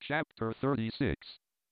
Chapter 36.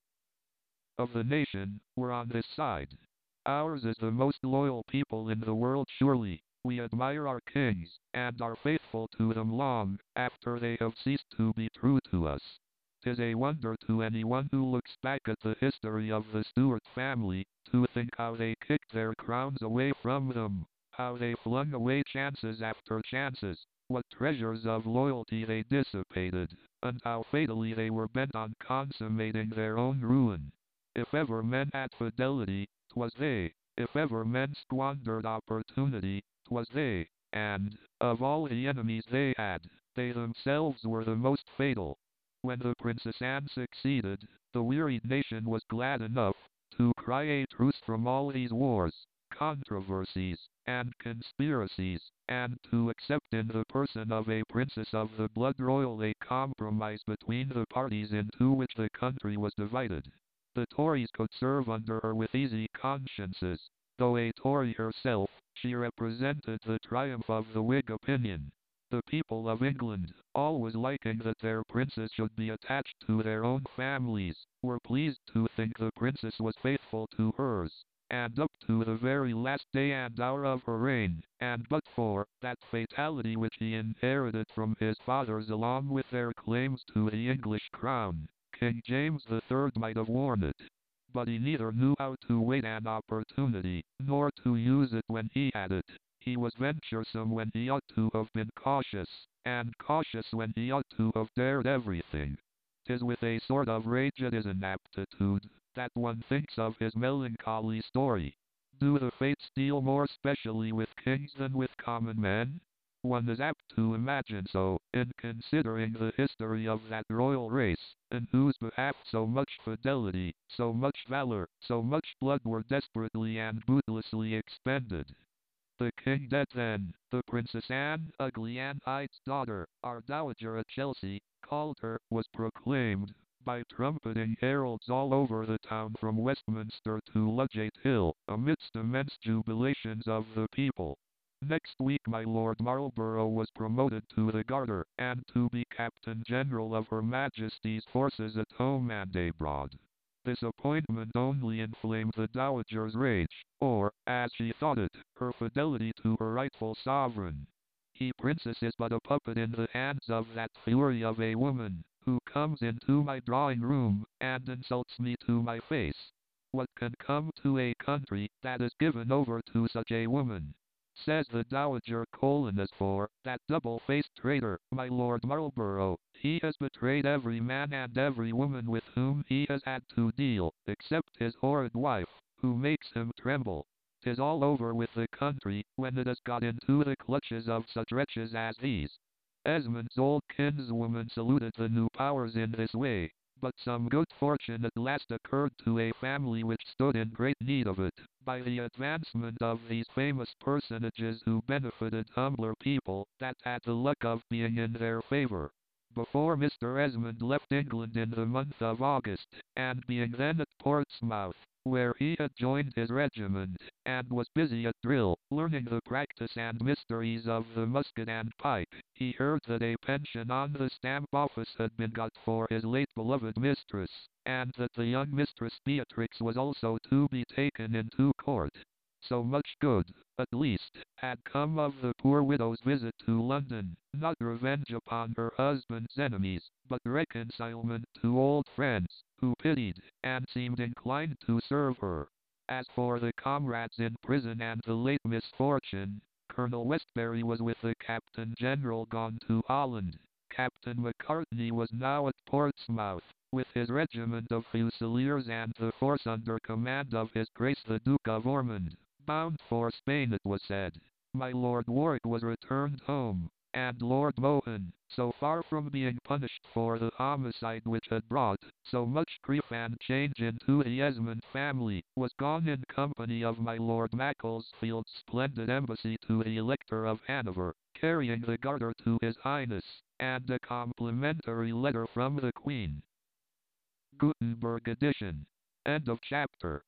Of the nation, we're on this side. Ours is the most loyal people in the world surely. We admire our kings, and are faithful to them long after they have ceased to be true to us. 'Tis a wonder to anyone who looks back at the history of the Stuart family, to think how they kicked their crowns away from them, how they flung away chances after chances, what treasures of loyalty they dissipated, and how fatally they were bent on consummating their own ruin. If ever men had fidelity, 'twas they. If ever men squandered opportunity, 'twas they. And, of all the enemies they had, they themselves were the most fatal. When the Princess Anne succeeded, the wearied nation was glad enough to cry a truce from all these wars, controversies, and conspiracies, and to accept in the person of a princess of the blood royal a compromise between the parties into which the country was divided. The Tories could serve under her with easy consciences. Though a Tory herself, she represented the triumph of the Whig opinion. The people of England, always liking that their princes should be attached to their own families, were pleased to think the princess was faithful to hers, and up to the very last day and hour of her reign, and but for that fatality which he inherited from his fathers along with their claims to the English crown, King James III might have worn it. But he neither knew how to wait an opportunity, nor to use it when he had it. He was venturesome when he ought to have been cautious, and cautious when he ought to have dared everything. 'Tis with a sort of rage at his inaptitude that one thinks of his melancholy story. Do the fates deal more specially with kings than with common men? One is apt to imagine so, in considering the history of that royal race, in whose behalf so much fidelity, so much valor, so much blood were desperately and bootlessly expended. The king dead then, the Princess Anne, ugly Anne Hyde's daughter, our dowager at Chelsea, called her, was proclaimed, by trumpeting heralds all over the town from Westminster to Ludgate Hill, amidst immense jubilations of the people. Next week my Lord Marlborough was promoted to the Garter, and to be Captain General of Her Majesty's forces at home and abroad. This appointment only inflamed the dowager's rage, or, as she thought it, her fidelity to her rightful sovereign. He princess is but a puppet in the hands of that fury of a woman, who comes into my drawing-room, and insults me to my face. What can come to a country that is given over to such a woman? Says the Dowager as for that double-faced traitor, my Lord Marlborough, he has betrayed every man and every woman with whom he has had to deal, except his horrid wife, who makes him tremble. 'Tis all over with the country, when it has got into the clutches of such wretches as these. Esmond's old kinswoman saluted the new powers in this way, but some good fortune at last occurred to a family which stood in great need of it, by the advancement of these famous personages who benefited humbler people that had the luck of being in their favor. Before Mr. Esmond left England in the month of August, and being then at Portsmouth, where he had joined his regiment, and was busy at drill, learning the practice and mysteries of the musket and pike, he heard that a pension on the stamp office had been got for his late beloved mistress, and that the young Mistress Beatrix was also to be taken into court. So much good, at least, had come of the poor widow's visit to London, not revenge upon her husband's enemies, but reconcilement to old friends, who pitied, and seemed inclined to serve her. As for the comrades in prison and the late misfortune, Colonel Westbury was with the Captain General gone to Holland. Captain Macartney was now at Portsmouth, with his regiment of Fusiliers and the force under command of His Grace the Duke of Ormond, bound for Spain it was said. My Lord Warwick was returned home, and Lord Mohun, so far from being punished for the homicide which had brought so much grief and change into the Esmond family, was gone in company of my Lord Macclesfield's splendid embassy to the Elector of Hanover, carrying the Garter to His Highness, and a complimentary letter from the Queen. Gutenberg edition. End of chapter.